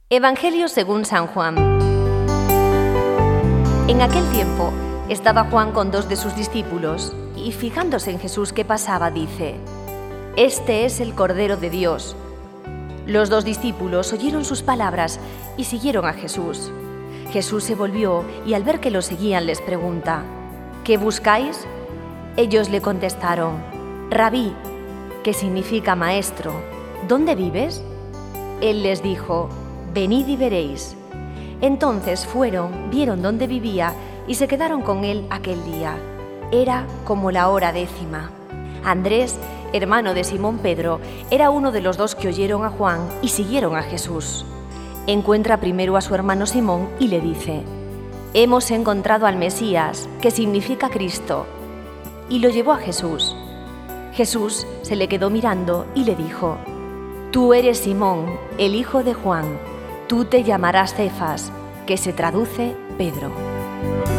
Evangelio según San Juan. En aquel tiempo estaba Juan con 2 de sus discípulos y fijándose en Jesús que pasaba, dice: «Este es el Cordero de Dios». Los 2 discípulos oyeron sus palabras y siguieron a Jesús. Jesús se volvió y al ver que lo seguían les pregunta: «¿Qué buscáis?». Ellos le contestaron: «Rabí», que significa maestro, «¿dónde vives?». Él les dijo: «Venid y veréis». Entonces fueron, vieron dónde vivía y se quedaron con él aquel día. Era como la hora 10:00. Andrés, hermano de Simón Pedro, era uno de los 2 que oyeron a Juan y siguieron a Jesús. Encuentra primero a su hermano Simón y le dice: «Hemos encontrado al Mesías», que significa Cristo, y lo llevó a Jesús. Jesús se le quedó mirando y le dijo: «Tú eres Simón, el hijo de Juan. Tú te llamarás Cefas», que se traduce Pedro.